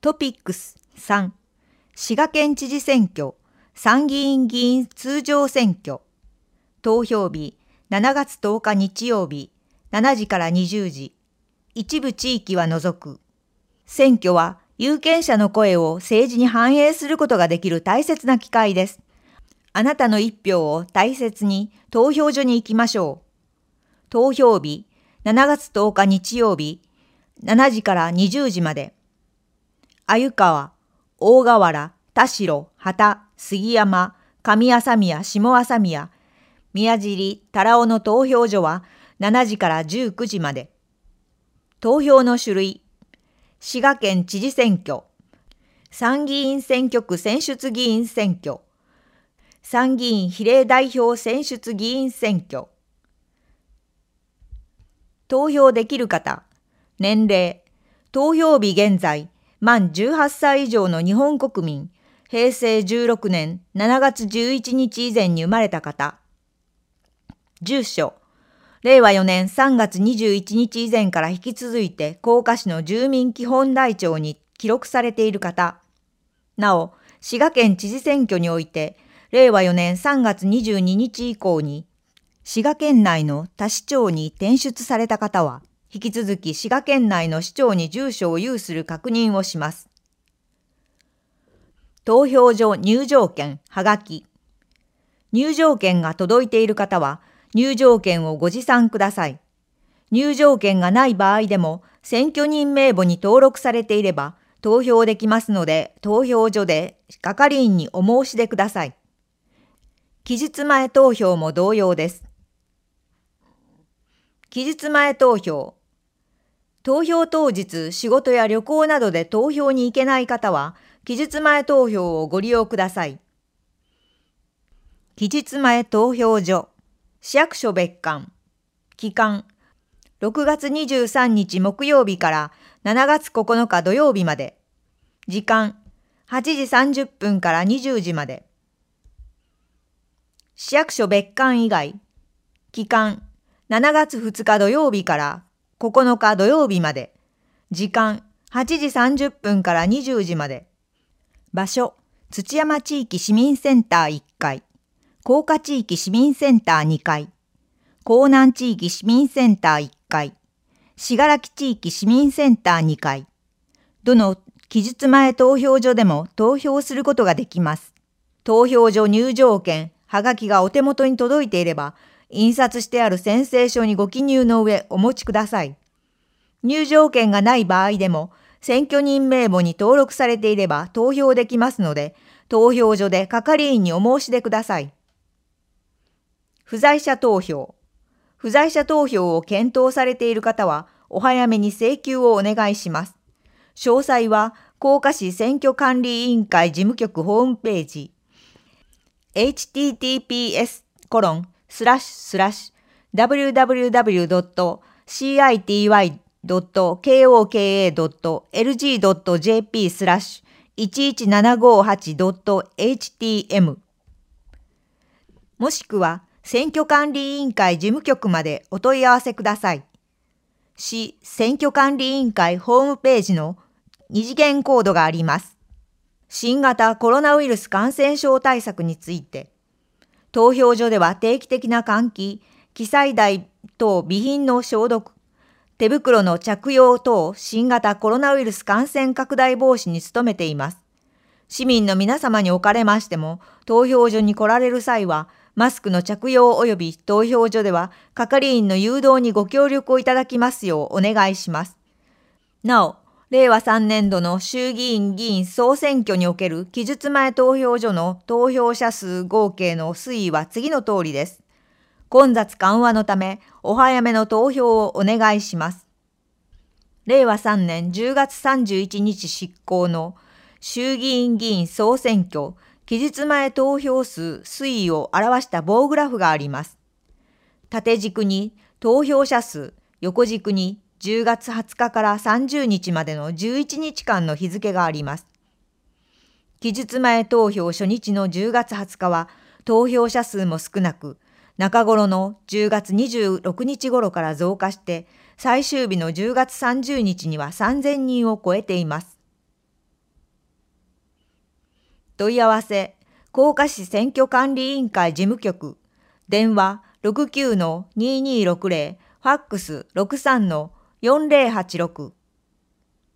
トピックス3、滋賀県知事選挙、参議院議員通常選挙。投票日、7月10日日曜日、7時から20時。一部地域は除く。選挙は有権者の声を政治に反映することができる大切な機会です。あなたの一票を大切に投票所に行きましょう。投票日、7月10日日曜日、7時から20時まで。鮎川、大河原、田代、畑、杉山、上朝宮、下朝宮、宮尻、多良尾の投票所は7時から19時まで。投票の種類、滋賀県知事選挙、参議院選挙区選出議員選挙、参議院比例代表選出議員選挙。投票できる方、年齢、投票日現在、満18歳以上の日本国民、平成16年7月11日以前に生まれた方。住所、令和4年3月21日以前から引き続いて甲賀市の住民基本台帳に記録されている方。なお、滋賀県知事選挙において、令和4年3月22日以降に、滋賀県内の他市町に転出された方は、引き続き滋賀県内の市町に住所を有する確認をします。投票所入場券はがき。入場券が届いている方は、入場券をご持参ください。入場券がない場合でも、選挙人名簿に登録されていれば、投票できますので、投票所で係員にお申し出ください。期日前投票も同様です。期日前投票。投票当日、仕事や旅行などで投票に行けない方は、期日前投票をご利用ください。期日前投票所、市役所別館。期間、6月23日木曜日から7月9日土曜日まで。時間、8時30分から20時まで。市役所別館以外。期間、7月2日土曜日から9日土曜日まで。時間、8時30分から20時まで。場所、土山地域市民センター1階、甲賀地域市民センター2階、江南地域市民センター1階、信楽地域市民センター2階。どの期日前投票所でも投票することができます。投票所入場券、はがきがお手元に届いていれば、印刷してある宣誓書にご記入の上お持ちください。入場券がない場合でも、選挙人名簿に登録されていれば投票できますので、投票所で係員にお申し出ください。不在者投票。不在者投票を検討されている方は、お早めに請求をお願いします。詳細は、甲賀市選挙管理委員会事務局ホームページ、https://www.city.koka.lg.jp/117558.htm もしくは、選挙管理委員会事務局までお問い合わせください。市選挙管理委員会ホームページの二次元コードがあります。新型コロナウイルス感染症対策について、投票所では定期的な換気、記載台等備品の消毒、手袋の着用等新型コロナウイルス感染拡大防止に努めています。市民の皆様におかれましても、投票所に来られる際は、マスクの着用及び投票所では係員の誘導にご協力をいただきますようお願いします。なお、令和3年度の衆議院議員総選挙における期日前投票所の投票者数合計の推移は次の通りです。混雑緩和のため、お早めの投票をお願いします。令和3年10月31日執行の衆議院議員総選挙期日前投票数推移を表した棒グラフがあります。縦軸に投票者数、横軸に10月20日から30日までの11日間の日付があります。期日前投票初日の10月20日は投票者数も少なく、中頃の10月26日頃から増加して、最終日の10月30日には3000人を超えています。 問い合わせ、甲賀市選挙管理委員会事務局、電話 69-2260、ファックス 63-4086